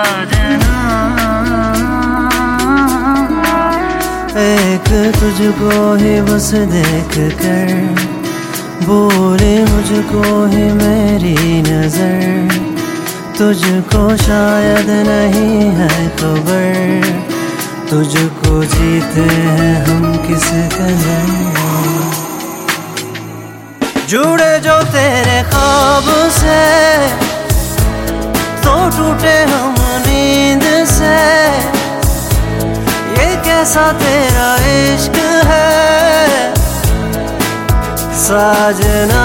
साजना। एक तुझको ही बस देख कर बोले मुझको ही मेरी नजर, तुझको शायद नहीं है खबर, तुझको जीते हैं हम किस कदर। जुड़े जो तेरे ख्वाब से तो टूटे हम नींद से, ये कैसा तेरा इश्क है साजना।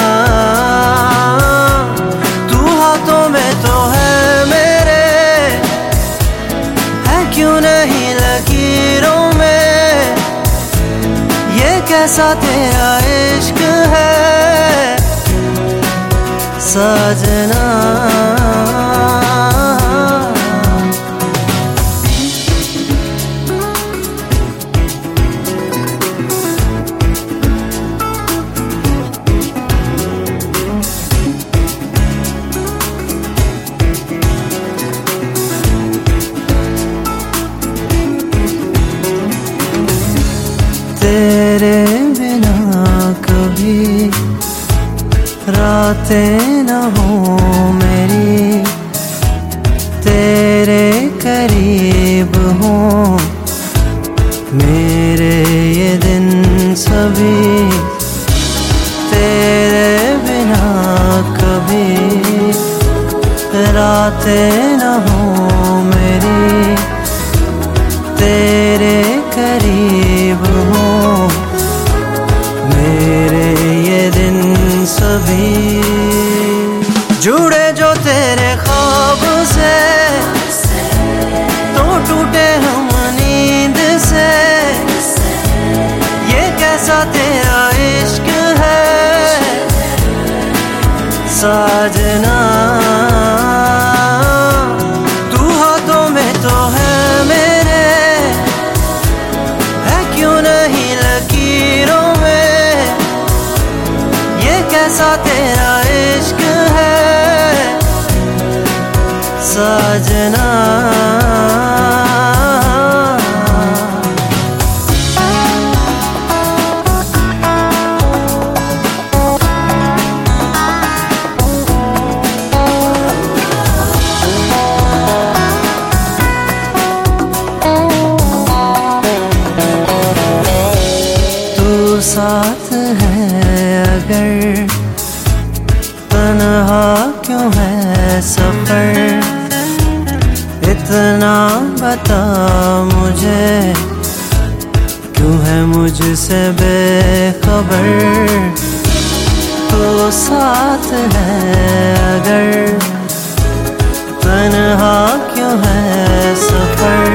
तू हाथों में तो है मेरे, है क्यों नहीं लकीरों में, ये कैसा तेरा इश्क है साजना। तेरे बिना कभी रातें न हो मेरी, तेरे करीब हो मेरे ये दिन सभी, तेरे बिना कभी रातें न हो मेरी, तेरे करीब हो मेरे ये दिन सभी। जुड़े जो तेरे ख्वाब से तो टूटे हम नींद से, ये कैसा तेरा इश्क है साजना। तू हाथों में तो है मेरे, है क्यों नहीं लकीरों में, ये कैसा तेरा इश्क है साजना। साथ है अगर तन्हा क्यों है सफर, इतना बता मुझे क्यों है मुझसे बेखबर। तो साथ है अगर तन्हा क्यों है सफर,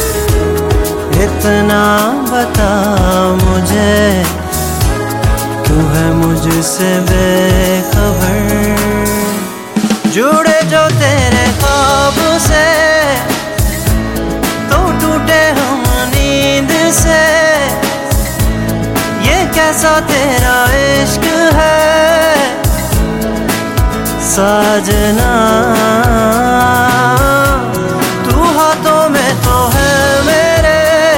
इतना बता मुझे क्यों है मुझसे बेखबर। जुड़े जो तेरे ख्वाब से तो टूटे हम नींद से, ये कैसा तेरा इश्क है साजना। तू हाथों में तो है मेरे,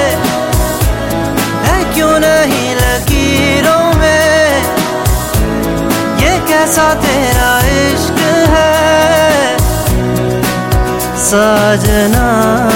है क्यों नहीं लकीरों में, ये कैसा तेरा इश्क है साजना।